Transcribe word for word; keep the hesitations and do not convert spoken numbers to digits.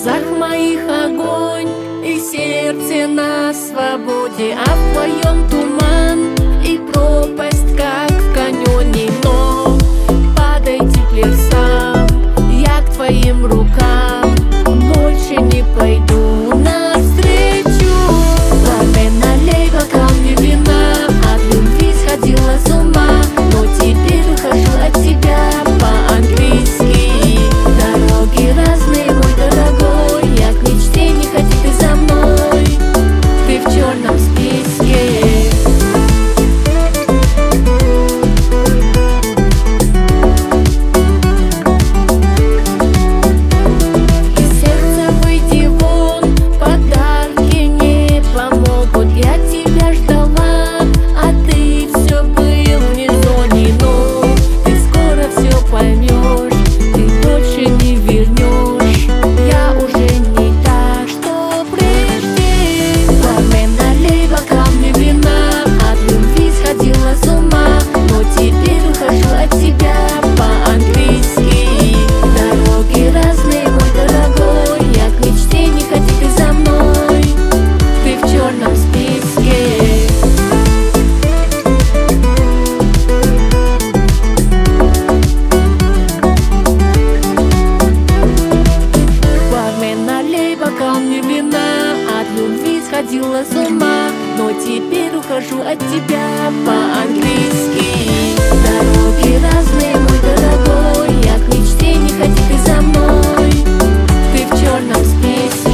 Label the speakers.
Speaker 1: глазах моих огонь и сердце на свободе, а в твоем туман и пропасть, как в каньоне. Но падай теперь сам, я к твоим рукам больше не пойду навстречу. Пламя, налей бокал мне вина, от любви сходила с ума, но теперь ухожу от тебя по-английски. Дороги разные, мой дорогой, я к мечте не ходи ты за мной, ты в черном списке. Сходила с ума, но теперь ухожу от тебя по-английски. Дороги разные, мой дорогой, я к мечте не ходи ты за мной, ты в черном списке.